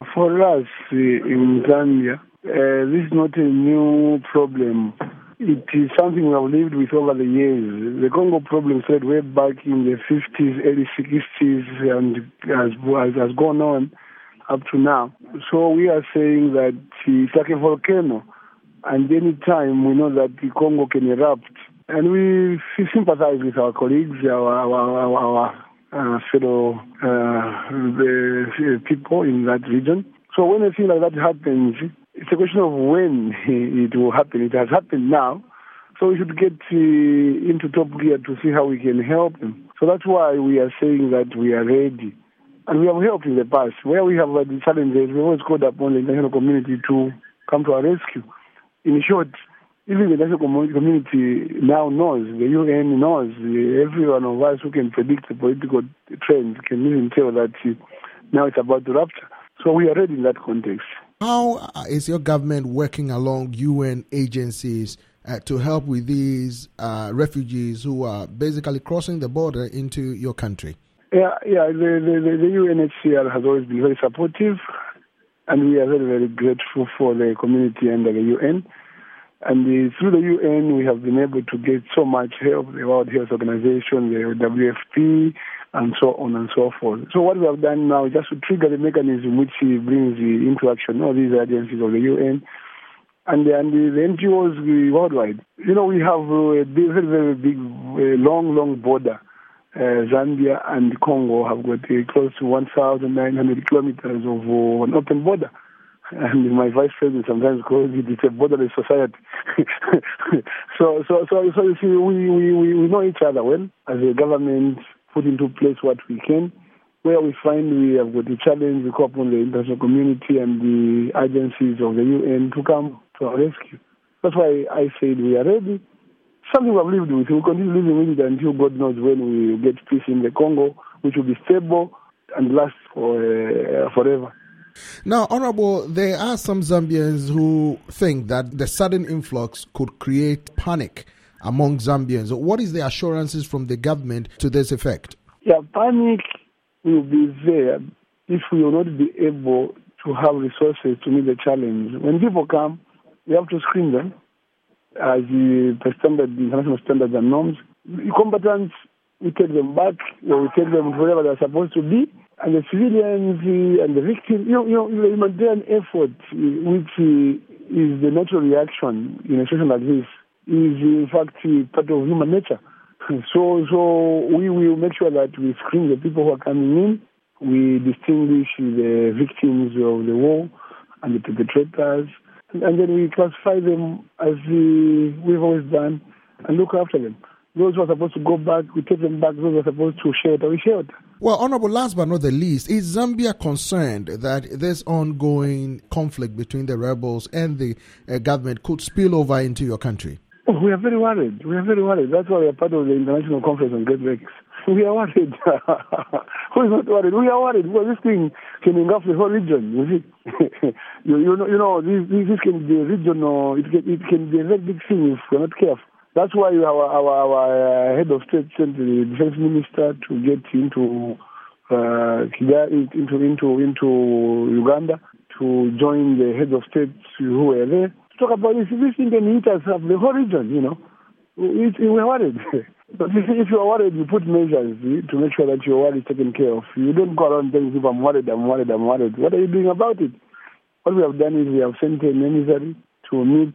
For us in Zambia, this is not a new problem. It is something we have lived with over the years. The Congo problem started way back in the 50s, early 60s, and has gone on up to now. So we are saying that it's like a volcano, and any time we know that the Congo can erupt. And we sympathize with our colleagues, our fellow people in that region. So when a thing like that happens, it's a question of when it will happen. It has happened now, so we should get into top gear to see how we can help them. So that's why we are saying that we are ready. And we have helped in the past. Where we have the challenges, we always called upon the international community to come to our rescue. In short, even the international community now knows, the UN knows, every one of us who can predict the political trends can even tell that now it's about to rupture. So we are ready in that context. How is your government working along UN agencies to help with these refugees who are basically crossing the border into your country? The UNHCR has always been very supportive, and we are very, very grateful for the community under the UN. And through the UN, we have been able to get so much help, the World Health Organization, the WFP, and so on and so forth. So what we have done now is just to trigger the mechanism which brings into action all these agencies of the UN and the NGOs worldwide. You know, we have a very, very big, long border. Zambia and Congo have got close to 1,900 kilometers of an open border. And my vice president sometimes calls it a borderless society. so you see, we know each other well as a government, put into place what we can. Where we find we have got a challenge, we call upon the international community and the agencies of the UN to come to our rescue. That's why I said we are ready. Something we have lived with. We'll continue living with it until God knows when we get peace in the Congo, which will be stable and last forever. Now, Honorable, there are some Zambians who think that the sudden influx could create panic among Zambians. What is the assurances from the government to this effect? Yeah, panic will be there if we will not be able to have resources to meet the challenge. When people come, we have to screen them as the international standards and norms. The combatants, we take them back, or we take them wherever they're supposed to be, and the civilians and the victims, the humanitarian effort, which is the natural reaction in a situation like this, is in fact part of human nature. So we will make sure that we screen the people who are coming in, we distinguish the victims of the war and the perpetrators, and then we classify them as we've always done and look after them. Those who are supposed to go back, we take them back. Those who are supposed to shelter, we shelter. Well, Honorable, last but not the least, is Zambia concerned that this ongoing conflict between the rebels and the government could spill over into your country? Oh, we are very worried. That's why we are part of the International Conference on Great Lakes. We are worried. Who is not worried? We are worried because this thing can engulf the whole region. You see, this can be a regional. It can be a very big thing if we're not careful. That's why our head of state sent the defense minister to get into Kigali, into Uganda, to join the heads of state who were there to talk about this. This thing can hit us up the whole region. We're worried. But if you're worried, you put measures to make sure that your worry is taken care of. You don't go around telling people, I'm worried. What are you doing about it? What we have done is we have sent an emissary to meet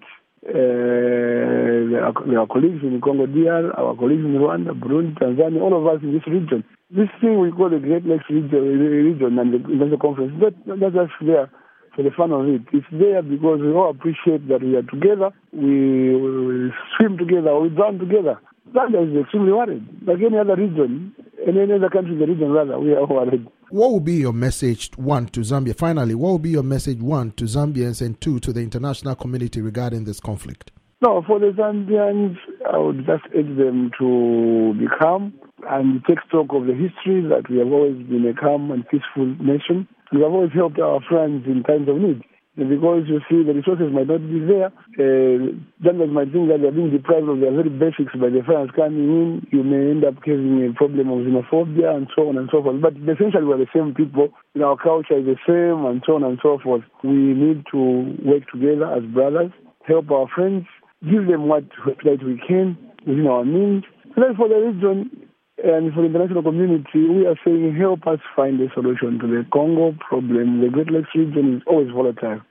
our colleagues in Congo DR, our colleagues in Rwanda, Burundi, Tanzania, all of us in this region. This thing we call the Great Lakes region and the international conference, that's just there for the fun of it. It's there because we all appreciate that we are together, we swim together, we drown together. Zambia is extremely worried. Like any other region, any other country in the region rather, we are worried. What will be your message, one, to Zambia? Finally, what will be your message, one, to Zambians and two, to the international community regarding this conflict? No, for the Zambians, I would just urge them to be calm and take stock of the history that we have always been a calm and peaceful nation. We have always helped our friends in times of need. because you see the resources might not be there. Zambians might think that they're being deprived of their very basics by the foreigners coming in. You may end up having a problem of xenophobia and so on and so forth. But essentially we're the same people. Our culture is the same and so on and so forth. We need to work together as brothers, help our friends, give them what we can within our means. And then for the region and for the international community, we are saying help us find a solution to the Congo problem. The Great Lakes region is always volatile.